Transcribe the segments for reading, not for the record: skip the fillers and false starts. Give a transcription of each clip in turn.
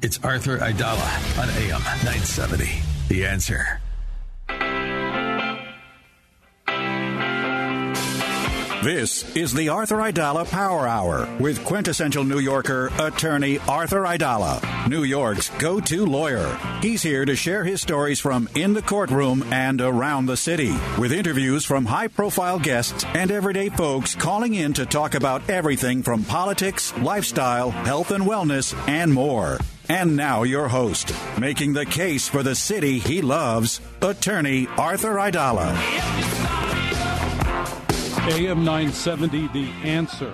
It's Arthur Aidala on AM 970. The Answer. This is the Arthur Aidala Power Hour with quintessential New Yorker, attorney Arthur Aidala, New York's go-to lawyer. He's here to share his stories from in the courtroom and around the city, with interviews from high-profile guests and everyday folks calling in to talk about everything from politics, lifestyle, health and wellness, and more. And now your host, making the case for the city he loves, attorney Arthur Aidala. AM 970, The Answer.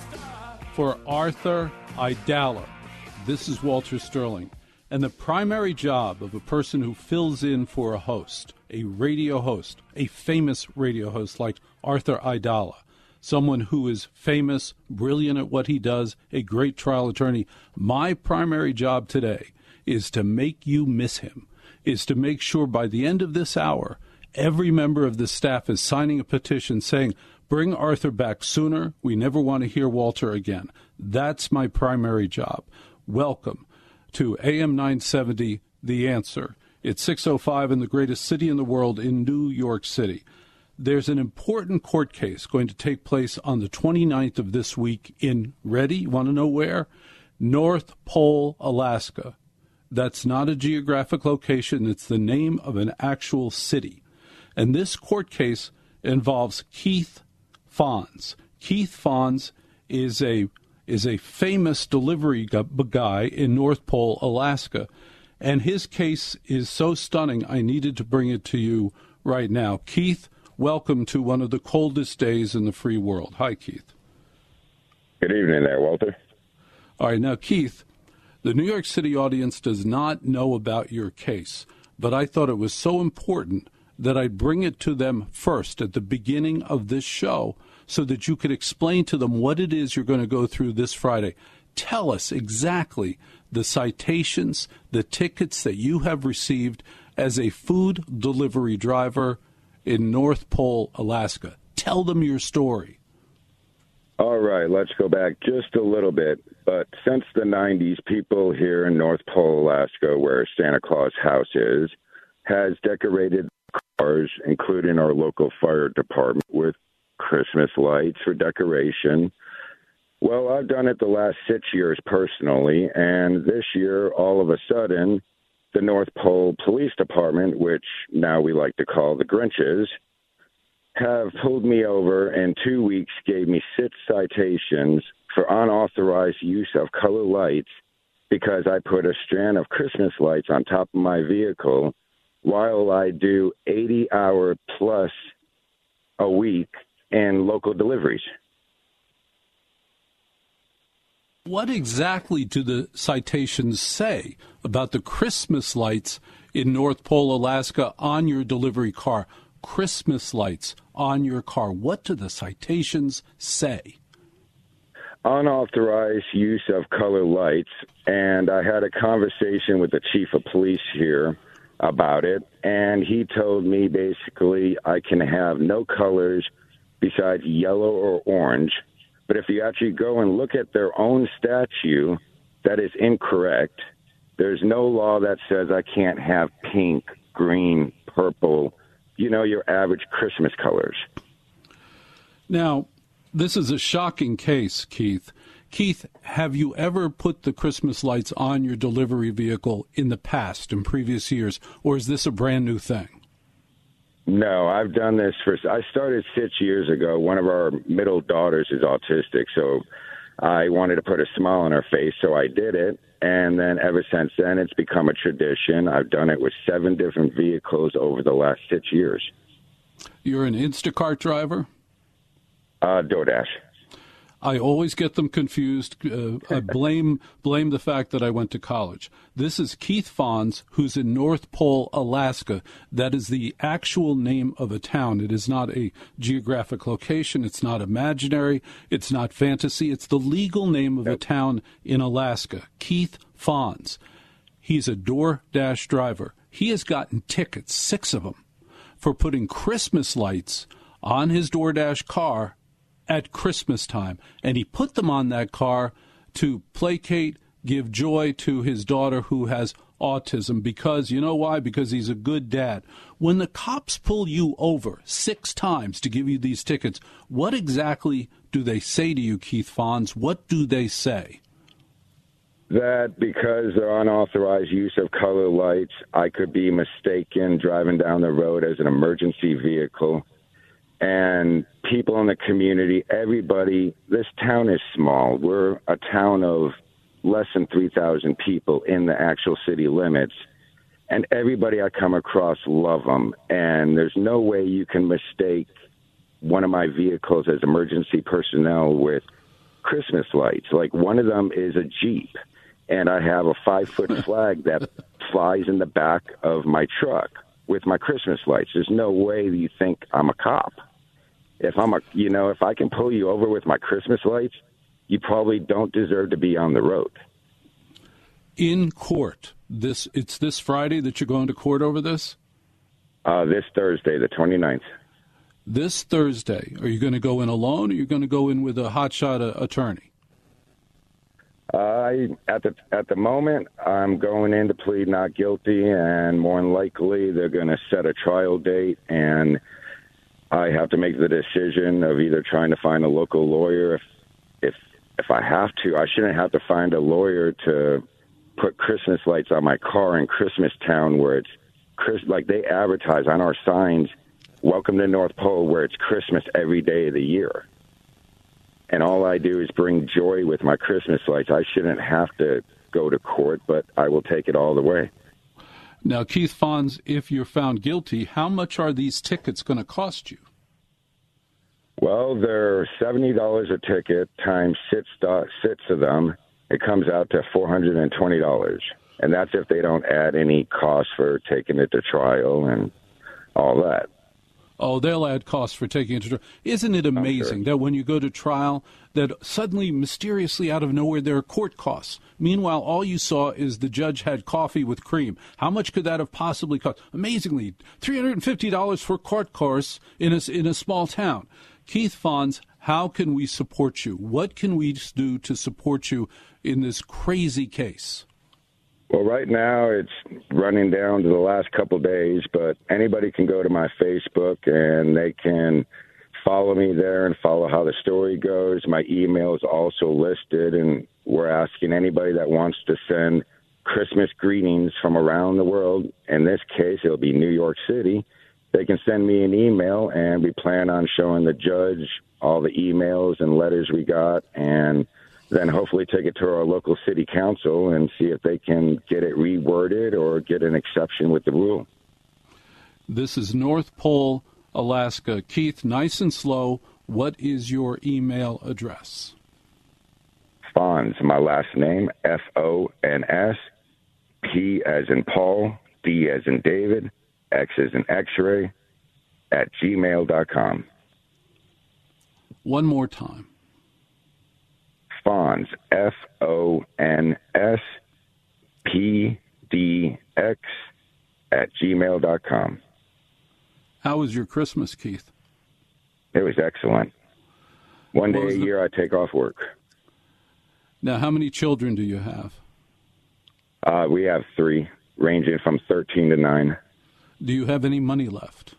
For Arthur Aidala, this is Walter Sterling. And the primary job of a person who fills in for a host, a radio host, a famous radio host like Arthur Aidala, someone who is famous, brilliant at what he does, a great trial attorney, my primary job today is to make you miss him, is to make sure by the end of this hour, every member of the staff is signing a petition saying, bring Arthur back sooner. We never want to hear Walter again. That's my primary job. Welcome to AM 970, The Answer. It's 6:05 in the greatest city in the world, in New York City. There's an important court case going to take place on the 29th of this week in, ready? You want to know where? North Pole, Alaska. That's not a geographic location. It's the name of an actual city. And this court case involves Keith Fonz. Keith Fonz is a famous delivery guy in North Pole, Alaska, and his case is so stunning I needed to bring it to you right now. Keith, welcome to one of the coldest days in the free world. Hi, Keith. Good evening there, Walter. All right, now, Keith, the New York City audience does not know about your case, but I thought it was so important that I'd bring it to them first at the beginning of this show so that you could explain to them what it is you're going to go through this Friday. Tell us exactly the citations, the tickets that you have received as a food delivery driver in North Pole, Alaska. Tell them your story. All right, let's go back just a little bit. But since the 90s, people here in North Pole, Alaska, where Santa Claus house is, has decorated cars, including our local fire department, with Christmas lights for decoration. Well, I've done it the last 6 years personally, and this year, all of a sudden, the North Pole Police Department, which now we like to call the Grinches, have pulled me over and 2 weeks gave me 6 citations for unauthorized use of color lights because I put a strand of Christmas lights on top of my vehicle while I do 80-hour plus a week in local deliveries. What exactly do the citations say about the Christmas lights in North Pole, Alaska on your delivery car? Christmas lights on your car. What do the citations say? Unauthorized use of color lights, and I had a conversation with the chief of police here about it, and he told me basically I can have no colors besides yellow or orange, but if you actually go and look at their own statute, that is incorrect. There's no law that says I can't have pink, green, purple, your average Christmas colors. Now, this is a shocking case, Keith. Keith, have you ever put the Christmas lights on your delivery vehicle in the past, in previous years, or is this a brand new thing? No, I've done this I started 6 years ago. One of our middle daughters is autistic, so I wanted to put a smile on her face, so I did it. And then ever since then, it's become a tradition. I've done it with 7 different vehicles over the last 6 years. You're an Instacart driver? DoorDash. I always get them confused. I blame the fact that I went to college. This is Keith Fonz, who's in North Pole, Alaska. That is the actual name of a town. It is not a geographic location. It's not imaginary. It's not fantasy. It's the legal name of a town in Alaska. Keith Fonz. He's a DoorDash driver. He has gotten tickets, 6 of them, for putting Christmas lights on his DoorDash car at Christmas time, and he put them on that car to placate give joy to his daughter who has autism because, you know why? Because he's a good dad. When the cops pull you over 6 times to give you these tickets, what exactly do they say to you, Keith Fonz? What do they say? That because they're unauthorized use of color lights, I could be mistaken driving down the road as an emergency vehicle. And people in the community, everybody, this town is small. We're a town of less than 3,000 people in the actual city limits. And everybody I come across love them. And there's no way you can mistake one of my vehicles as emergency personnel with Christmas lights. Like one of them is a Jeep. And I have a 5-foot flag that flies in the back of my truck with my Christmas lights. There's no way you think I'm a cop. If I can pull you over with my Christmas lights, you probably don't deserve to be on the road. In court, it's this Friday that you're going to court over this? This Thursday, the 29th. This Thursday, are you going to go in alone, or are you going to go in with a hotshot attorney? At the moment, I'm going in to plead not guilty, and more than likely they're going to set a trial date, and I have to make the decision of either trying to find a local lawyer. If I have to, I shouldn't have to find a lawyer to put Christmas lights on my car in Christmas Town, where it's like they advertise on our signs, "Welcome to North Pole," where it's Christmas every day of the year. And all I do is bring joy with my Christmas lights. I shouldn't have to go to court, but I will take it all the way. Now, Keith Fonz, if you're found guilty, how much are these tickets going to cost you? Well, they're $70 a ticket times six of them. It comes out to $420. And that's if they don't add any cost for taking it to trial and all that. Oh, they'll add costs for taking it to trial. Isn't it amazing that when you go to trial, that suddenly, mysteriously, out of nowhere, there are court costs? Meanwhile, all you saw is the judge had coffee with cream. How much could that have possibly cost? Amazingly, $350 for a court course in a small town. Keith Fonz, how can we support you? What can we do to support you in this crazy case? Well, right now it's running down to the last couple days, but anybody can go to my Facebook and they can follow me there and follow how the story goes. My email is also listed, and we're asking anybody that wants to send Christmas greetings from around the world. In this case, it'll be New York City. They can send me an email, and we plan on showing the judge all the emails and letters we got, and then hopefully take it to our local city council and see if they can get it reworded or get an exception with the rule. This is North Pole, Alaska. Keith, nice and slow, what is your email address? Fonz, my last name, F-O-N-S, P as in Paul, D as in David, X as in X-ray, @gmail.com. One more time. Fonz, F-O-N-S, P-D-X, @gmail.com. How was your Christmas, Keith? It was excellent. One day a year I take off work. Now, how many children do you have? We have 3, ranging from 13 to 9. Do you have any money left?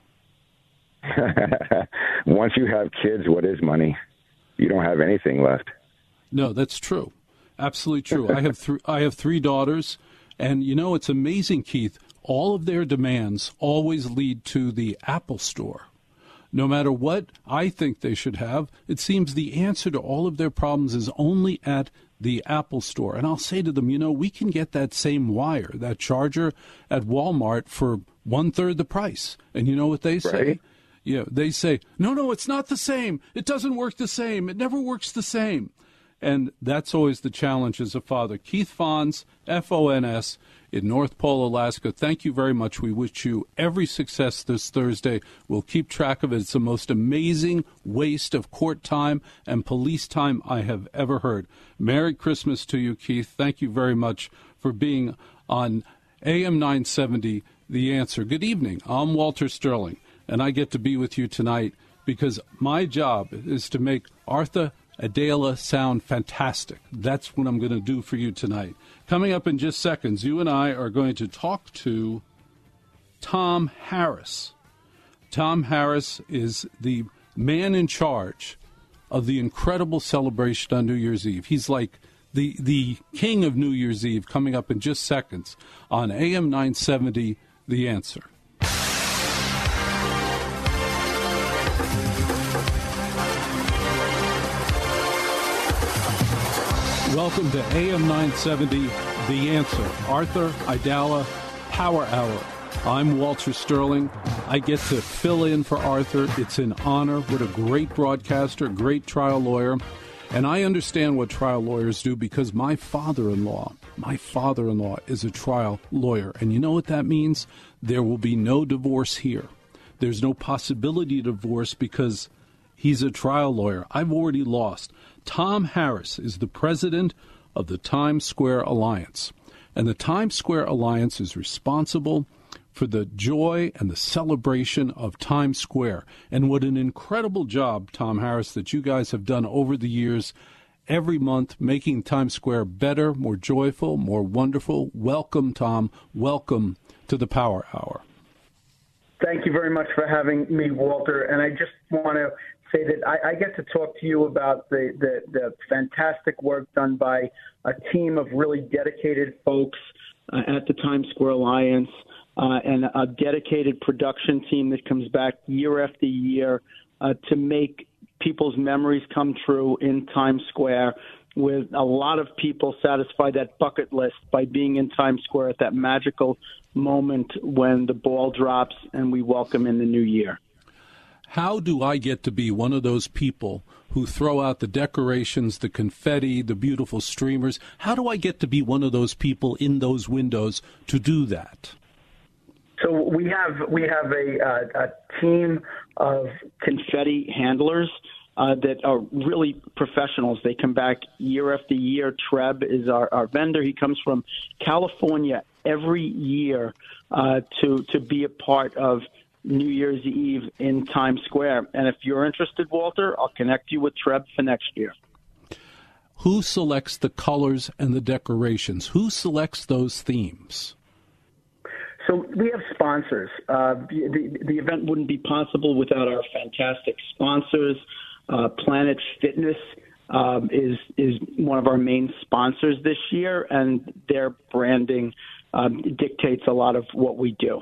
Once you have kids, what is money? You don't have anything left. No, that's true. Absolutely true. I have 3 daughters, and you know, it's amazing, Keith. All of their demands always lead to the Apple Store. No matter what I think they should have, it seems the answer to all of their problems is only at the Apple Store. And I'll say to them, you know, we can get that same wire, that charger at Walmart for 1/3 the price. And you know what they say? Right. Yeah, they say, no, it's not the same. It doesn't work the same. It never works the same. And that's always the challenge as a father. Keith Fonz, F-O-N-S, in North Pole, Alaska. Thank you very much. We wish you every success this Thursday. We'll keep track of it. It's the most amazing waste of court time and police time I have ever heard. Merry Christmas to you, Keith. Thank you very much for being on AM 970, The Answer. Good evening. I'm Walter Sterling, and I get to be with you tonight because my job is to make Arthur Adela sound fantastic. That's what I'm going to do for you tonight. Coming up in just seconds, you and I are going to talk to Tom Harris. Tom Harris is the man in charge of the incredible celebration on New Year's Eve. He's like the king of New Year's Eve, coming up in just seconds on AM 970, The Answer. Welcome to AM 970, The Answer. Arthur Aidala, Power Hour. I'm Walter Sterling. I get to fill in for Arthur. It's an honor. What a great broadcaster, great trial lawyer. And I understand what trial lawyers do because my father-in-law is a trial lawyer. And you know what that means? There will be no divorce here. There's no possibility of divorce because he's a trial lawyer. I've already lost. Tom Harris is the president of the Times Square Alliance. And the Times Square Alliance is responsible for the joy and the celebration of Times Square. And what an incredible job, Tom Harris, that you guys have done over the years, every month, making Times Square better, more joyful, more wonderful. Welcome, Tom. Welcome to the Power Hour. Thank you very much for having me, Walter. And I just want to say that I get to talk to you about the fantastic work done by a team of really dedicated folks at the Times Square Alliance. And a dedicated production team that comes back year after year to make people's memories come true in Times Square, with a lot of people satisfy that bucket list by being in Times Square at that magical moment when the ball drops and we welcome in the new year. How do I get to be one of those people who throw out the decorations, the confetti, the beautiful streamers? How do I get to be one of those people in those windows to do that? So we have a team of confetti handlers that are really professionals. They come back year after year. Treb is our vendor. He comes from California every year to be a part of New Year's Eve in Times Square. And if you're interested, Walter, I'll connect you with Treb for next year. Who selects the colors and the decorations? Who selects those themes? So we have sponsors. The event wouldn't be possible without our fantastic sponsors. Planet Fitness is one of our main sponsors this year, and their branding dictates a lot of what we do.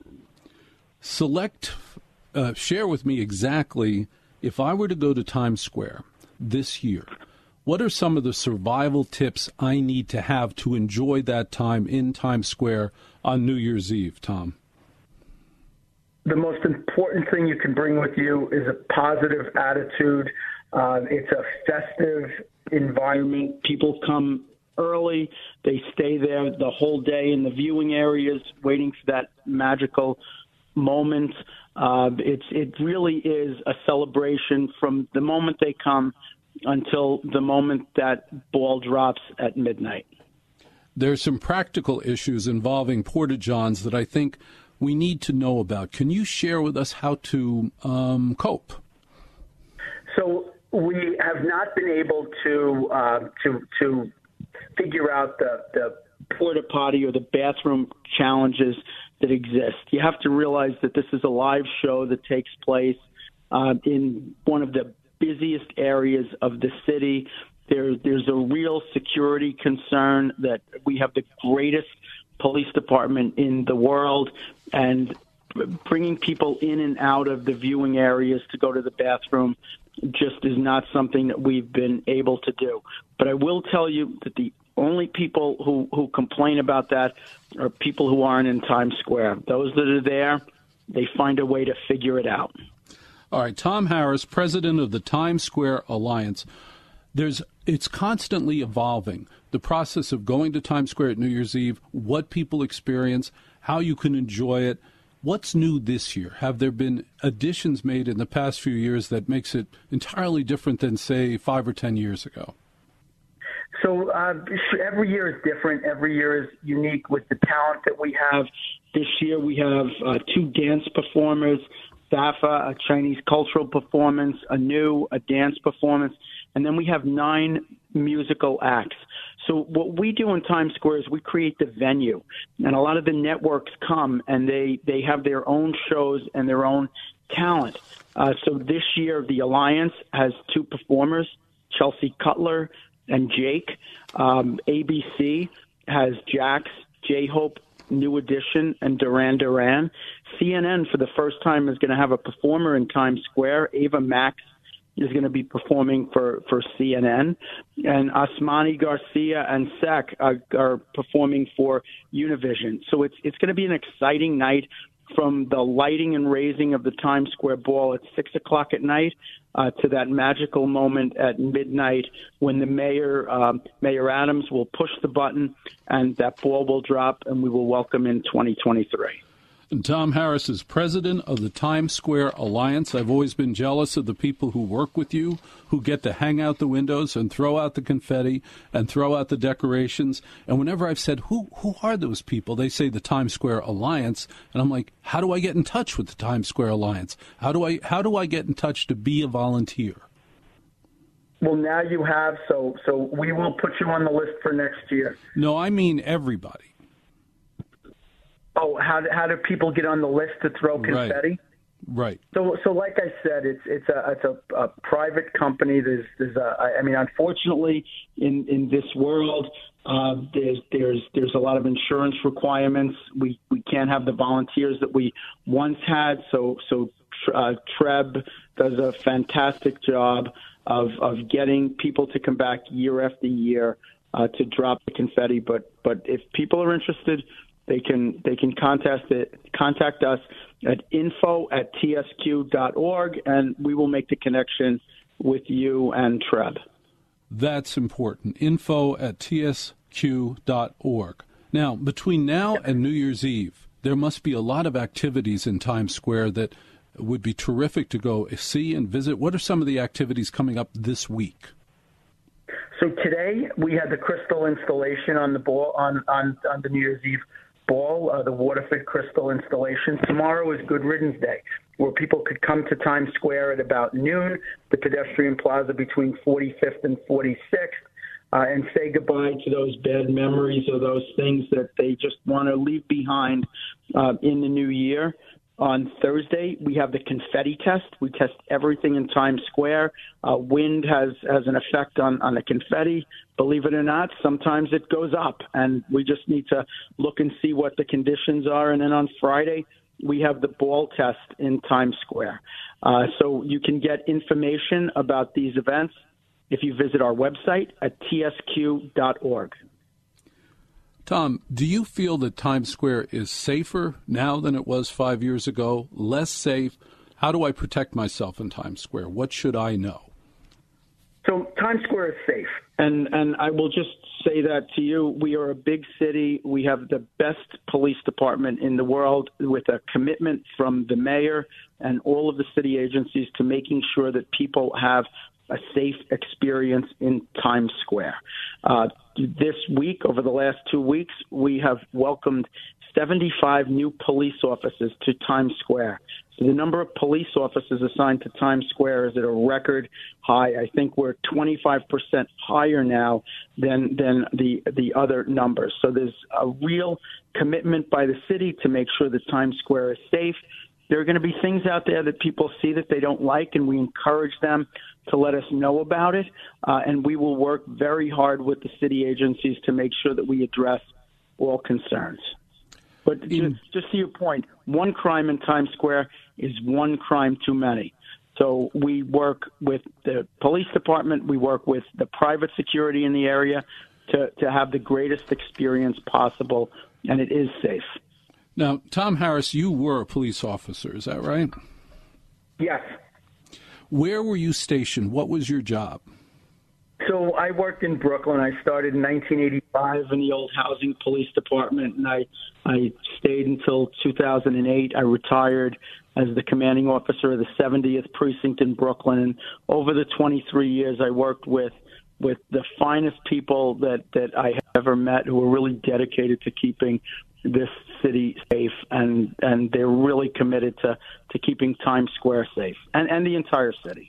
Share with me exactly, if I were to go to Times Square this year, what are some of the survival tips I need to have to enjoy that time in Times Square on New Year's Eve, Tom? The most important thing you can bring with you is a positive attitude. It's a festive environment. People come early. They stay there the whole day in the viewing areas, waiting for that magical moment. It really is a celebration from the moment they come until the moment that ball drops at midnight. There's some practical issues involving Porta-Johns that I think we need to know about. Can you share with us how to cope? So we have not been able to figure out the porta potty or the bathroom challenges that exist. You have to realize that this is a live show that takes place in one of the busiest areas of the city. There's a real security concern that we have the greatest police department in the world, and bringing people in and out of the viewing areas to go to the bathroom just is not something that we've been able to do. But I will tell you that the only people who complain about that are people who aren't in Times Square. Those that are there, they find a way to figure it out. All right, Tom Harris, president of the Times Square Alliance. It's constantly evolving, the process of going to Times Square at New Year's Eve, what people experience, how you can enjoy it. What's new this year? Have there been additions made in the past few years that makes it entirely different than, say, 5 or 10 years ago? So every year is different. Every year is unique with the talent that we have. This year we have 2 dance performers, Safa, a Chinese cultural performance, a dance performance. and then we have 9 musical acts. So what we do in Times Square is we create the venue, and a lot of the networks come and they have their own shows and their own talent. So this year, the Alliance has 2 performers, Chelsea Cutler and Jake. ABC has Jax, J-Hope, New Edition, and Duran Duran. CNN, for the first time, is going to have a performer in Times Square. Ava Max is going to be performing for CNN. And Asmani Garcia and Sek are performing for Univision. So it's going to be an exciting night, from the lighting and raising of the Times Square ball at 6 o'clock at night to that magical moment at midnight when the Mayor Adams will push the button and that ball will drop and we will welcome in 2023. And Tom Harris is president of the Times Square Alliance. I've always been jealous of the people who work with you, who get to hang out the windows and throw out the confetti and throw out the decorations. And whenever I've said, who are those people? They say the Times Square Alliance. And I'm like, how do I get in touch with the Times Square Alliance? How do I get in touch to be a volunteer? Well, now you have, so we will put you on the list for next year. No, I mean everybody. Oh, how do people get on the list to throw confetti? Right. So like I said, it's a private company. Unfortunately, in this world, there's a lot of insurance requirements. We can't have the volunteers that we once had. So Treb does a fantastic job of getting people to come back year after year to drop the confetti. But if people are interested, they can contact us at info@tsq.org, and we will make the connection with you and Treb. That's important. info@tsq.org. Now, between now and New Year's Eve, there must be a lot of activities in Times Square that would be terrific to go see and visit. What are some of the activities coming up this week? So today we had the crystal installation on the ball on the New Year's Eve ball, the Waterford crystal installation. Tomorrow is Good Riddance Day, where people could come to Times Square at about noon, the pedestrian plaza between 45th and 46th, and say goodbye to those bad memories or those things that they just want to leave behind in the new year. On Thursday, we have the confetti test. We test everything in Times Square. Wind has an effect on the confetti. Believe it or not, sometimes it goes up, and we just need to look and see what the conditions are. And then on Friday, we have the ball test in Times Square. So you can get information about these events if you visit our website at tsq.org. Tom, do you feel that Times Square is safer now than it was 5 years ago? Less safe? How do I protect myself in Times Square? What should I know? So Times Square is safe, and I will just say that to you. We are a big city. We have the best police department in the world, with a commitment from the mayor and all of the city agencies to making sure that people have a safe experience in Times Square. This week, over the last 2 weeks, we have welcomed 75 new police officers to Times Square. So the number of police officers assigned to Times Square is at a record high. I think we're 25% higher now than the other numbers. So there's a real commitment by the city to make sure that Times Square is safe. There are going to be things out there that people see that they don't like, and we encourage them to let us know about it. And we will work very hard with the city agencies to make sure that we address all concerns. But just to your point, one crime in Times Square is one crime too many. So we work with the police department, we work with the private security in the area to have the greatest experience possible, and it is safe. Now, Tom Harris, you were a police officer, is that right? Yes. Where were you stationed? What was your job? So I worked in Brooklyn. I started in 1985 in the old housing police department, and I stayed until 2008. I retired as the commanding officer of the 70th Precinct in Brooklyn. And over the 23 years, I worked with the finest people that I have ever met, who are really dedicated to keeping this city safe, and they're really committed to keeping Times Square safe and the entire city.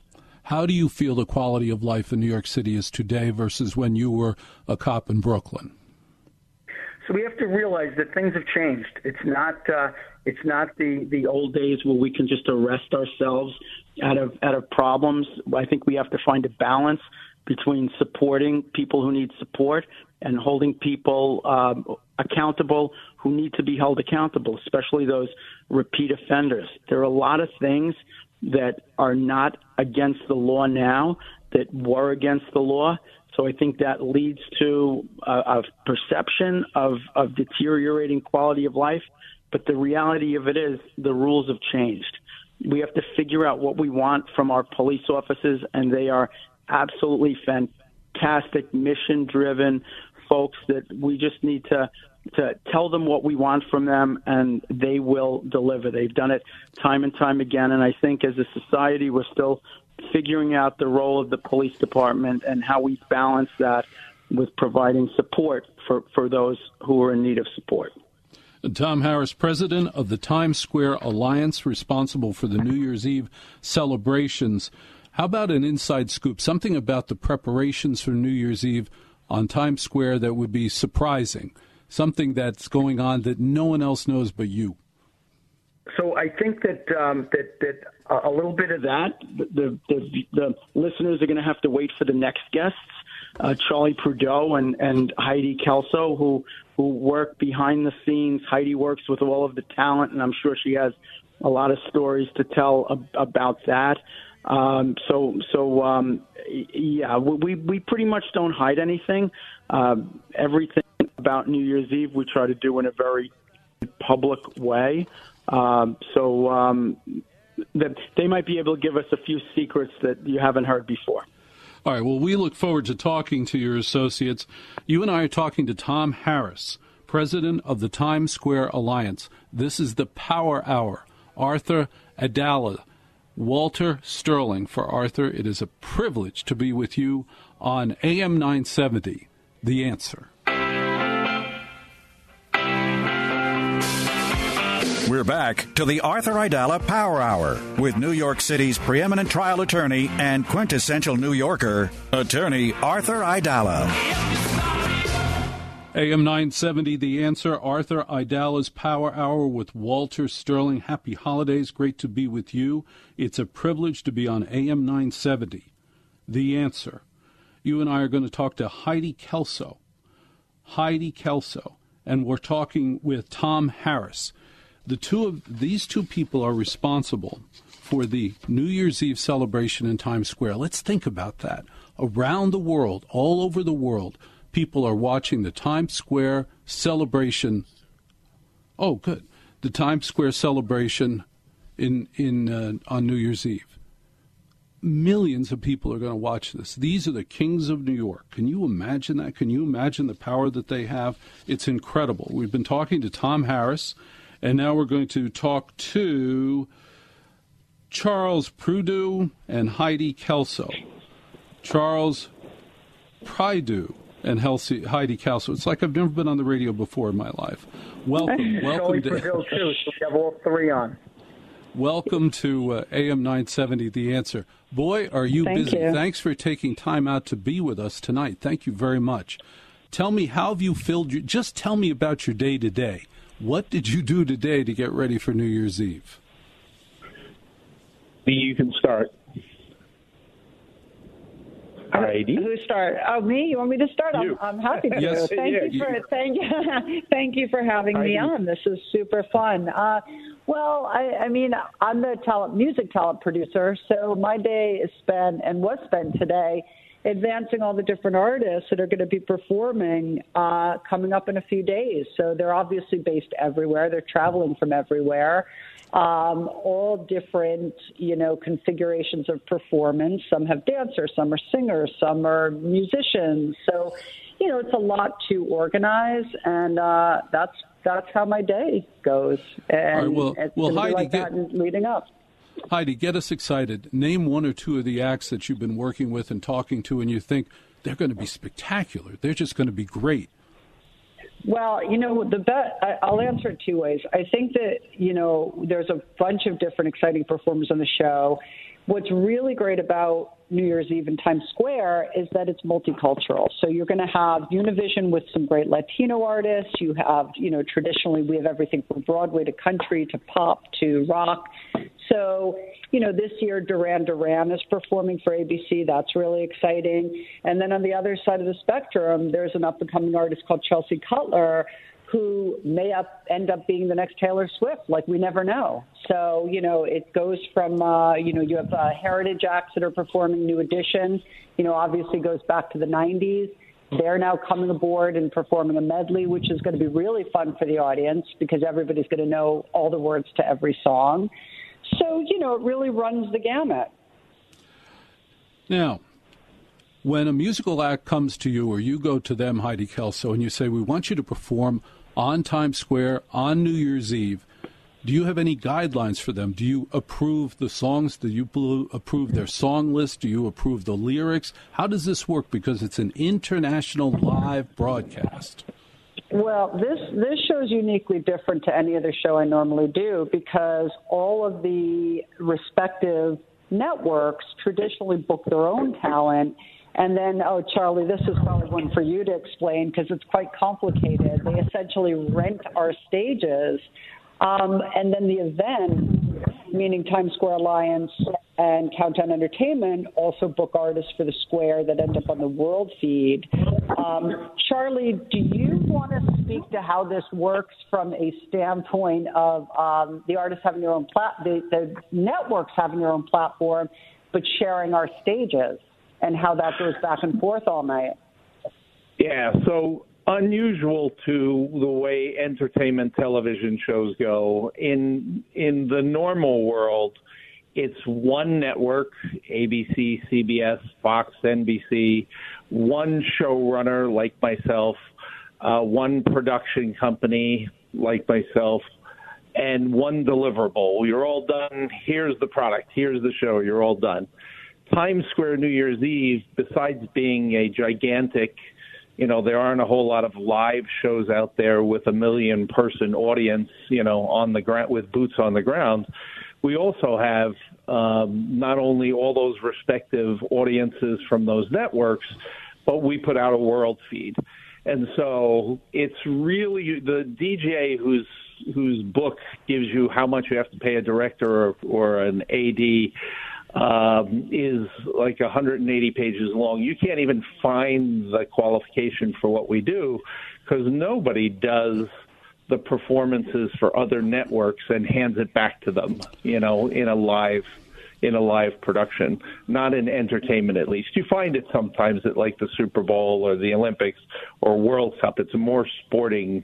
How do you feel the quality of life in New York City is today versus when you were a cop in Brooklyn? So we have to realize that things have changed. It's not the old days where we can just arrest ourselves out of problems. I think we have to find a balance between supporting people who need support and holding people accountable who need to be held accountable, especially those repeat offenders. There are a lot of things that are not against the law now that were against the law. So I think that leads to a perception of deteriorating quality of life. But the reality of it is the rules have changed. We have to figure out what we want from our police officers, and they are absolutely fantastic, mission-driven folks that we just need to tell them what we want from them, and they will deliver. They've done it time and time again, and I think as a society we're still figuring out the role of the police department and how we balance that with providing support for those who are in need of support. Tom Harris, president of the Times Square Alliance, responsible for the New Year's Eve celebrations. How about an inside scoop, something about the preparations for New Year's Eve on Times Square that would be surprising, something that's going on that no one else knows but you? So I think that a little bit of that, the listeners are going to have to wait for the next guests, Charlie Prudhoe and Heidi Kelso, who work behind the scenes. Heidi works with all of the talent, and I'm sure she has a lot of stories to tell about that. Yeah, we pretty much don't hide anything. Everything about New Year's Eve we try to do in a very public way. That they might be able to give us a few secrets that you haven't heard before. All right. Well, we look forward to talking to your associates. You and I are talking to Tom Harris, president of the Times Square Alliance. This is the Power Hour. Arthur Aidala, Walter Sterling. For Arthur, it is a privilege to be with you on AM 970, The Answer. We're back to the Arthur Aidala Power Hour with New York City's preeminent trial attorney and quintessential New Yorker, attorney Arthur Aidala. AM 970, The Answer, Arthur Aidala's Power Hour with Walter Sterling. Happy holidays. Great to be with you. It's a privilege to be on AM 970, The Answer. You and I are going to talk to Heidi Kelso. And we're talking with Tom Harris. These two people are responsible for the New Year's Eve celebration in Times Square. Let's think about that. Around the world, all over the world, people are watching the Times Square celebration. Oh, good. The Times Square celebration on New Year's Eve. Millions of people are going to watch this. These are the kings of New York. Can you imagine that? Can you imagine the power that they have? It's incredible. We've been talking to Tom Harris. And now we're going to talk to Charles Prudhoe and Heidi Kelso. Charles Prudhoe and Heidi Kelso. It's like I've never been on the radio before in my life. Welcome Charlie Prudhoe too, so we have all three on. Welcome to AM 970, The Answer. Boy, are you busy. Thanks for taking time out to be with us tonight. Thank you very much. Tell me, how have you filled your... Just tell me about your day-to-day. What did you do today to get ready for New Year's Eve? You can start. Heidi. Who start? Oh, me? You want me to start? I'm happy to. Yes. Thank you for having me on. This is super fun. Well, I mean, I'm the music talent producer, so my day is was spent today advancing all the different artists that are going to be performing coming up in a few days. So they're obviously based everywhere. They're traveling from everywhere, all different, configurations of performance. Some have dancers, some are singers, some are musicians. So, it's a lot to organize, and that's how my day goes. And all right, well, Heidi, like that leading up. Heidi, get us excited. Name one or two of the acts that you've been working with and talking to, and you think they're going to be spectacular. They're just going to be great. Well, I'll answer it two ways. I think that, there's a bunch of different exciting performers on the show. What's really great about New Year's Eve in Times Square is that it's multicultural. So you're going to have Univision with some great Latino artists. You have, traditionally we have everything from Broadway to country to pop to rock. So, this year Duran Duran is performing for ABC. That's really exciting. And then on the other side of the spectrum, there's an up-and-coming artist called Chelsea Cutler, who may end up being the next Taylor Swift. Like, we never know. So, it goes from, you have Heritage Acts that are performing New Edition, obviously goes back to the 90s. They're now coming aboard and performing a medley, which is going to be really fun for the audience because everybody's going to know all the words to every song. So, it really runs the gamut. Now, when a musical act comes to you or you go to them, Heidi Kelso, and you say, we want you to perform on Times Square on New Year's Eve, do you have any guidelines for them? Do you approve the songs? Do you approve their song list? Do you approve the lyrics? How does this work? Because it's an international live broadcast. Well, this show is uniquely different to any other show I normally do because all of the respective networks traditionally book their own talent. And then, Charlie, this is probably one for you to explain because it's quite complicated. They essentially rent our stages. And then the event, meaning Times Square Alliance and Countdown Entertainment, also book artists for the Square that end up on the world feed. Charlie, do you want to speak to how this works from a standpoint of the artists having their own the networks having their own platform, but sharing our stages, and how that goes back and forth all night? Yeah, so unusual to the way entertainment television shows go. In the normal world, it's one network, ABC, CBS, Fox, NBC, one showrunner like myself, one production company like myself, and one deliverable. You're all done. Here's the product. Here's the show. You're all done. Times Square New Year's Eve, besides being a gigantic, there aren't a whole lot of live shows out there with a 1 million person audience, on the ground with boots on the ground. We also have not only all those respective audiences from those networks, but we put out a world feed. And so it's really the DJ whose book gives you how much you have to pay a director or an AD is like 180 pages long. You can't even find the qualification for what we do because nobody does the performances for other networks and hands it back to them, in a live production. Not in entertainment, at least. You find it sometimes at like the Super Bowl or the Olympics or World Cup. It's a more sporting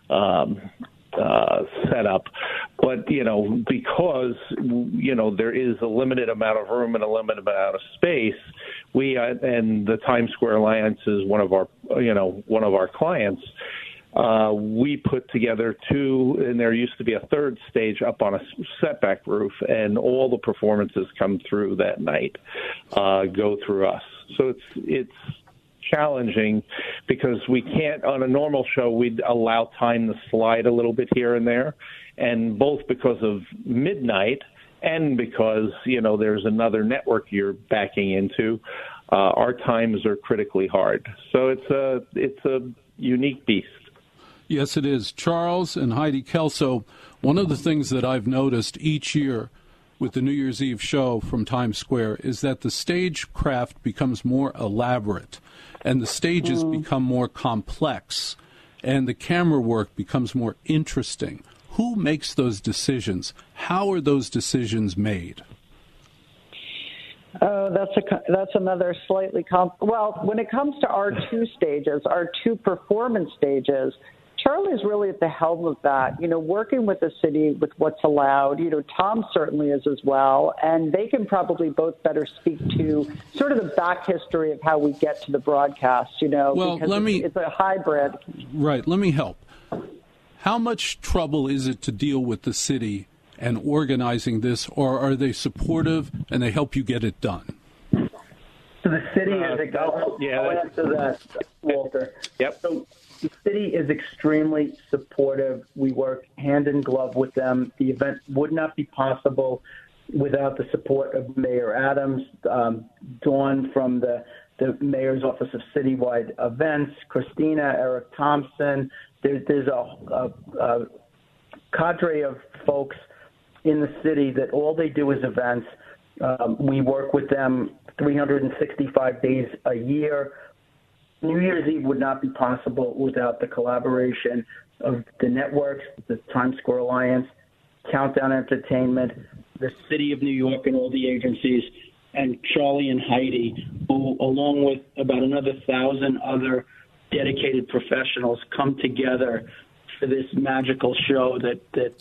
setup, but because there is a limited amount of room and a limited amount of space, we and the Times Square Alliance is one of our clients. We put together two, and there used to be a third stage up on a setback roof, and all the performances come through that night, go through us. So it's challenging because we can't, on a normal show, we'd allow time to slide a little bit here and there, and both because of midnight and because, there's another network you're backing into, our times are critically hard. So it's a unique beast. Yes, it is. Charles and Heidi Kelso, one of the things that I've noticed each year with the New Year's Eve show from Times Square is that the stagecraft becomes more elaborate and the stages become more complex and the camera work becomes more interesting. Who makes those decisions? How are those decisions made? Oh, that's another slightly well, when it comes to our two stages, our two performance stages, Charlie's really at the helm of that, working with the city with what's allowed. Tom certainly is as well, and they can probably both better speak to sort of the back history of how we get to the broadcast, well, because it's a hybrid. Right, let me help. How much trouble is it to deal with the city and organizing this, or are they supportive and they help you get it done? So the city is I'll answer that, Walter. Yep. So the city is extremely supportive. We work hand in glove with them. The event would not be possible without the support of Mayor Adams, Dawn from the Mayor's Office of Citywide Events, Christina, Eric Thompson. There's a cadre of folks in the city that all they do is events. We work with them 365 days a year. New Year's Eve would not be possible without the collaboration of the networks, the Times Square Alliance, Countdown Entertainment, the City of New York and all the agencies, and Charlie and Heidi, who, along with about another 1,000 other dedicated professionals, come together for this magical show that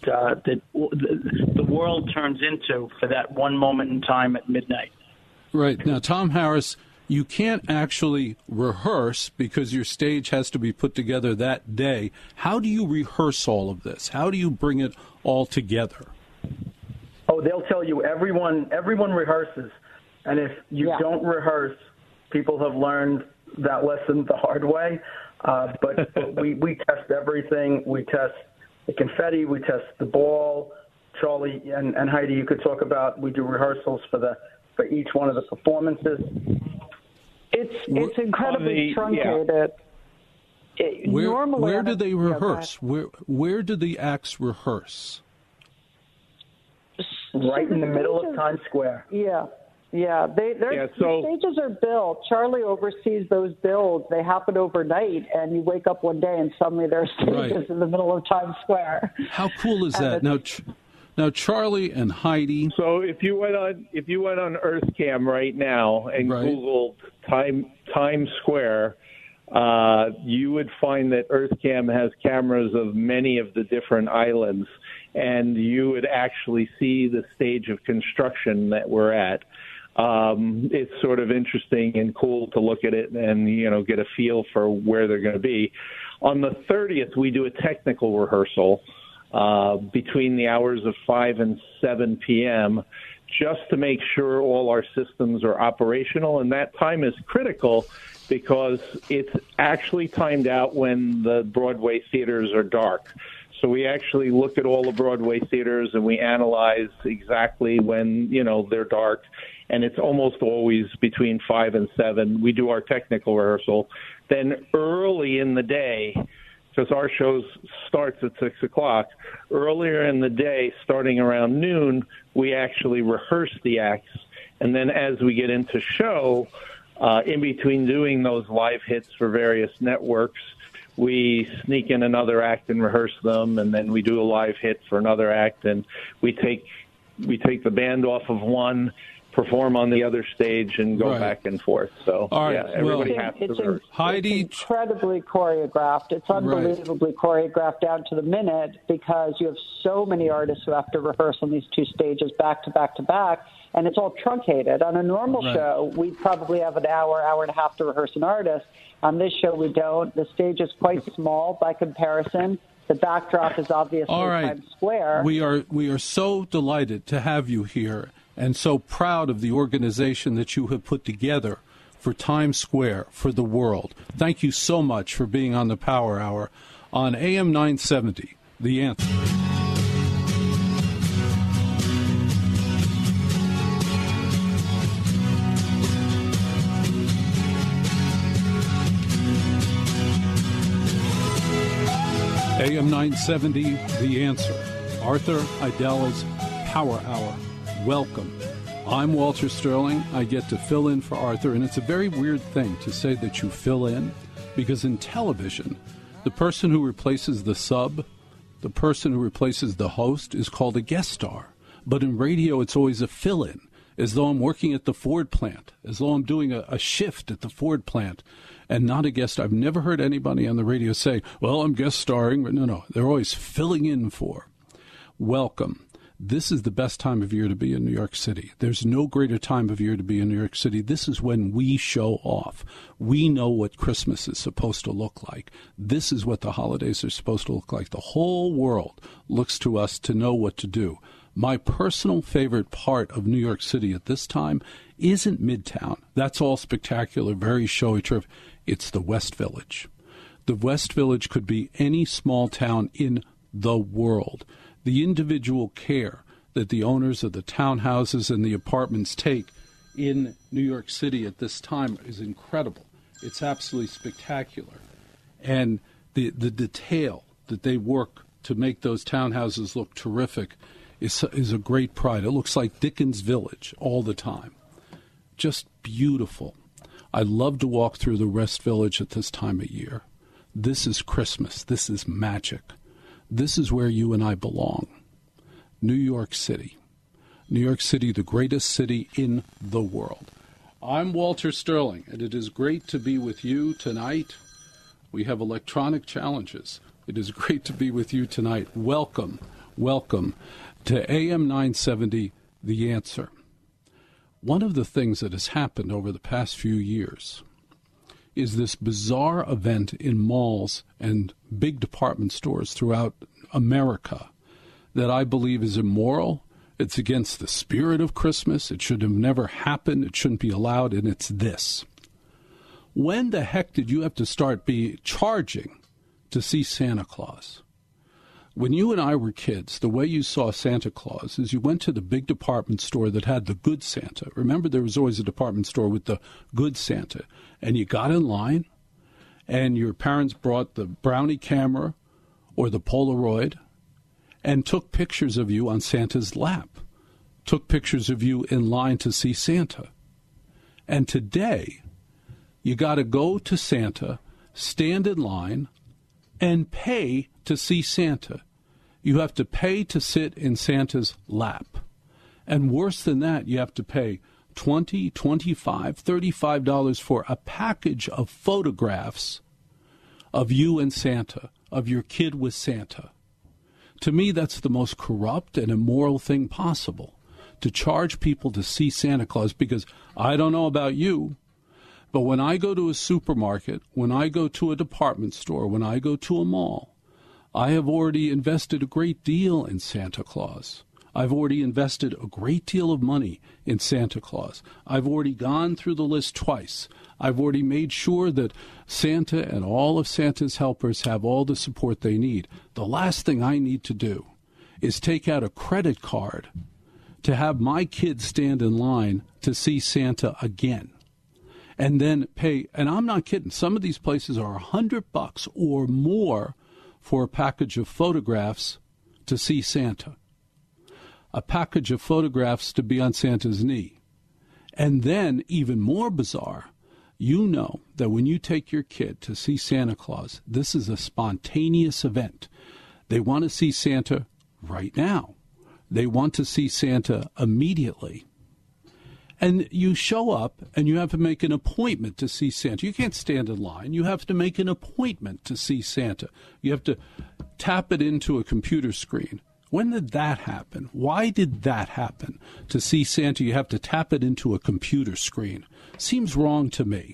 the world turns into for that one moment in time at midnight. Right. Now, Tom Harris, you can't actually rehearse because your stage has to be put together that day. How do you rehearse all of this? How do you bring it all together? Oh, they'll tell you everyone rehearses. And if you don't rehearse, people have learned that lesson the hard way. But we test everything. We test the confetti. We test the ball. Charlie and Heidi, you could talk about, we do rehearsals for each one of the performances. It's incredibly truncated. Where do they rehearse? Where do the acts rehearse? Right in the middle of Times Square. Yeah. The stages are built. Charlie oversees those builds. They happen overnight, and you wake up one day and suddenly there are stages in the middle of Times Square. How cool is that? Now, Charlie and Heidi. So if you went on EarthCam right now and Googled Times Square, you would find that EarthCam has cameras of many of the different islands, and you would actually see the stage of construction that we're at. It's sort of interesting and cool to look at it and, get a feel for where they're going to be. On the 30th, we do a technical rehearsal between the hours of 5 and 7 p.m. just to make sure all our systems are operational. And that time is critical because it's actually timed out when the Broadway theaters are dark. So we actually look at all the Broadway theaters and we analyze exactly when, they're dark. And it's almost always between 5 and 7. We do our technical rehearsal. Then early in the day, because our show starts at 6 o'clock, earlier in the day, starting around noon, we actually rehearse the acts. And then as we get into show, in between doing those live hits for various networks, we sneak in another act and rehearse them, and then we do a live hit for another act, and we take the band off of one, perform on the other stage, and go back and forth. So, everybody has to rehearse. Heidi, it's incredibly choreographed. It's unbelievably choreographed down to the minute because you have so many artists who have to rehearse on these two stages back to back to back, and it's all truncated. On a normal show, we'd probably have an hour and a half to rehearse an artist. On this show, we don't. The stage is quite small by comparison. The backdrop is obviously Times Square. We are so delighted to have you here and so proud of the organization that you have put together for Times Square, for the world. Thank you so much for being on the Power Hour on AM 970, The Answer. AM 970, The Answer. Arthur Aidala's Power Hour. Welcome. I'm Walter Sterling. I get to fill in for Arthur, and it's a very weird thing to say that you fill in, because in television, the person who replaces the sub, the person who replaces the host is called a guest star. But in radio, it's always a fill-in, as though I'm working at the Ford plant, as though I'm doing a shift at the Ford plant, and not a guest. I've never heard anybody on the radio say, well, I'm guest starring. No, they're always filling in for. Welcome. This is the best time of year to be in New York City. There's no greater time of year to be in New York City. This is when we show off. We know what Christmas is supposed to look like. This is what the holidays are supposed to look like. The whole world looks to us to know what to do. My personal favorite part of New York City at this time isn't Midtown. That's all spectacular, very showy, terrific. It's the West Village. The West Village could be any small town in the world. The individual care, that the owners of the townhouses and the apartments take in New York City at this time is incredible. It's absolutely spectacular. And the detail that they work to make those townhouses look terrific is a great pride. It looks like Dickens Village all the time. Just beautiful. I love to walk through the West Village at this time of year. This is Christmas. This is magic. This is where you and I belong. New York City. New York City, the greatest city in the world. I'm Walter Sterling, and it is great to be with you tonight. We have electronic challenges. It is great to be with you tonight. Welcome, welcome to AM 970, The Answer. One of the things that has happened over the past few years is this bizarre event in malls and big department stores throughout America that I believe is immoral. It's against the spirit of Christmas. It should have never happened. It shouldn't be allowed, and it's this. When the heck did you have to start charging to see Santa Claus? When you and I were kids, the way you saw Santa Claus is you went to the big department store that had the good Santa. Remember, there was always a department store with the good Santa. And you got in line, and your parents brought the Brownie camera or the Polaroid and took pictures of you on Santa's lap, took pictures of you in line to see Santa. And today, you got to go to Santa, stand in line, and pay to see Santa. You have to pay to sit in Santa's lap. And worse than that, you have to pay $20, $25, $35 for a package of photographs of you and Santa, of your kid with Santa. To me, that's the most corrupt and immoral thing possible, to charge people to see Santa Claus, because I don't know about you, but when I go to a supermarket, when I go to a department store, when I go to a mall, I have already invested a great deal in Santa Claus. I've already invested a great deal of money in Santa Claus. I've already gone through the list twice. I've already made sure that Santa and all of Santa's helpers have all the support they need. The last thing I need to do is take out a credit card to have my kids stand in line to see Santa again. And then pay, and I'm not kidding, some of these places are $100 or more for a package of photographs to see Santa. A package of photographs to be on Santa's knee. And then, even more bizarre, you know that when you take your kid to see Santa Claus, this is a spontaneous event. They want to see Santa right now. They want to see Santa immediately. And you show up and you have to make an appointment to see Santa. You can't stand in line. You have to make an appointment to see Santa. You have to tap it into a computer screen. When did that happen? Why did that happen? To see Santa, you have to tap it into a computer screen. Seems wrong to me.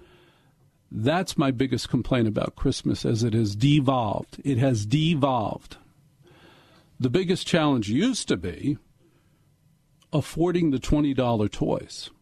That's my biggest complaint about Christmas, as it has devolved. It has devolved. The biggest challenge used to be affording the $20 toys.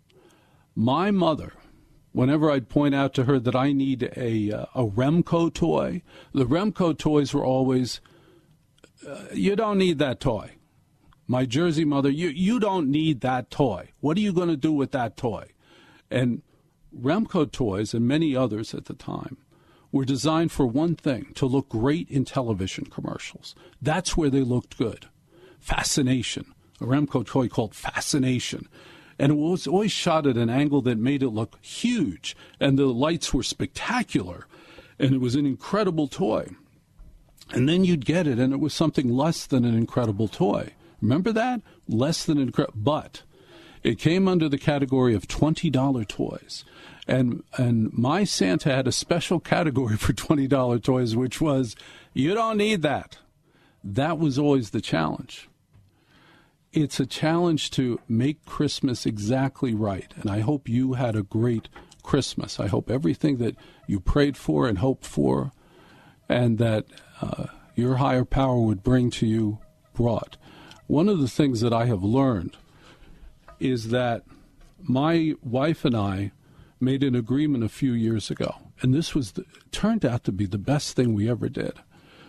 My mother, whenever I'd point out to her that I need a Remco toy, the Remco toys were always, you don't need that toy. My Jersey mother, you don't need that toy. What are you going to do with that toy? And Remco toys, and many others at the time, were designed for one thing, to look great in television commercials. That's where they looked good. Fascination. A Remco toy called Fascination. And it was always shot at an angle that made it look huge. And the lights were spectacular. And it was an incredible toy. And then you'd get it, and it was something less than an incredible toy. Remember that? Less than incredible. But it came under the category of $20 toys. And my Santa had a special category for $20 toys, which was, you don't need that. That was always the challenge. It's a challenge to make Christmas exactly right. And I hope you had a great Christmas. I hope everything that you prayed for and hoped for and that your higher power would bring to you brought. One of the things that I have learned is that my wife and I made an agreement a few years ago, and this turned out to be the best thing we ever did.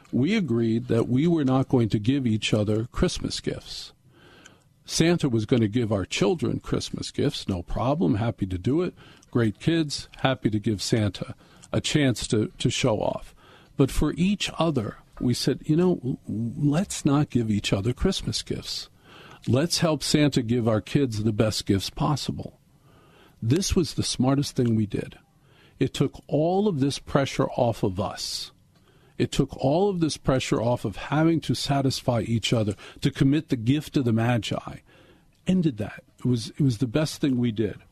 we agreed that we were not going to give each other Christmas gifts. Santa was going to give our children Christmas gifts, no problem, happy to do it. Great kids, happy to give Santa a chance to show off. But for each other, we said, let's not give each other Christmas gifts. Let's help Santa give our kids the best gifts possible. This was the smartest thing we did. It took all of this pressure off of us. It took all of this pressure off of having to satisfy each other, to commit the gift of the Magi. Ended that. It was the best thing we did.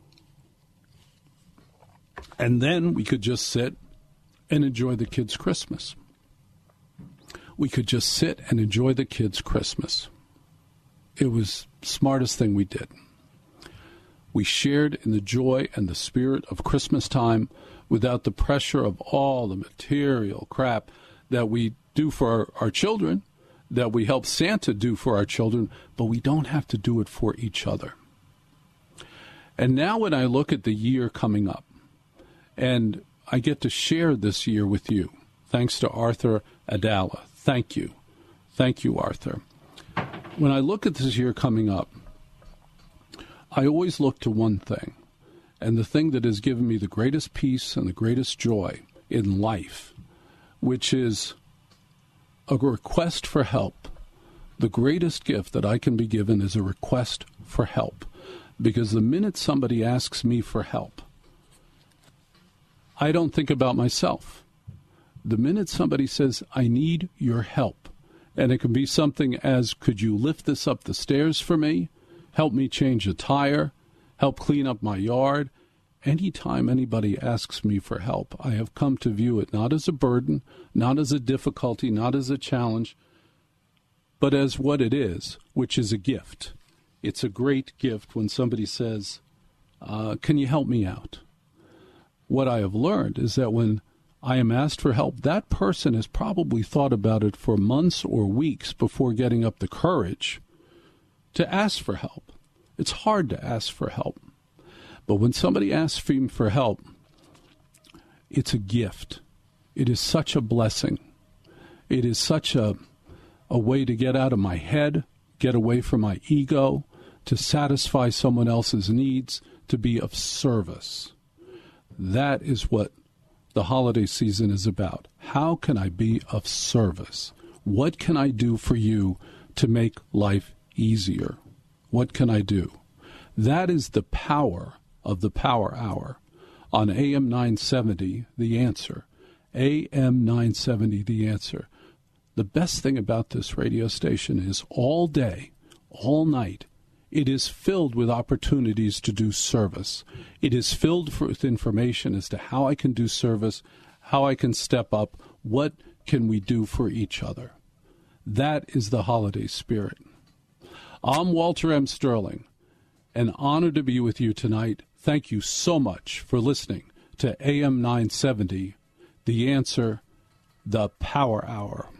And then we could just sit and enjoy the kids' Christmas. We could just sit and enjoy the kids' Christmas. It was the smartest thing we did. We shared in the joy and the spirit of Christmas time without the pressure of all the material crap that we do for our children, that we help Santa do for our children, but we don't have to do it for each other. And now when I look at the year coming up, and I get to share this year with you, thanks to Arthur Aidala. Thank you. Thank you, Arthur. When I look at this year coming up, I always look to one thing, and the thing that has given me the greatest peace and the greatest joy in life, which is a request for help. The greatest gift that I can be given is a request for help, because the minute somebody asks me for help, I don't think about myself. The minute somebody says, I need your help, and it can be something as, could you lift this up the stairs for me? Help me change a tire? Help clean up my yard? Anytime anybody asks me for help, I have come to view it not as a burden, not as a difficulty, not as a challenge, but as what it is, which is a gift. It's a great gift when somebody says, can you help me out? What I have learned is that when I am asked for help, that person has probably thought about it for months or weeks before getting up the courage to ask for help. It's hard to ask for help. But when somebody asks me for help, it's a gift. It is such a blessing. It is such a way to get out of my head, get away from my ego, to satisfy someone else's needs, to be of service. That is what the holiday season is about. How can I be of service? What can I do for you to make life easier? What can I do? That is the power of the Power Hour on AM 970, The Answer. AM 970, The Answer. The best thing about this radio station is all day, all night, it is filled with opportunities to do service. It is filled with information as to how I can do service, how I can step up, what can we do for each other. That is the holiday spirit. I'm Walter M. Sterling. An honor to be with you tonight. Thank you so much for listening to AM 970, The Answer, the Power Hour.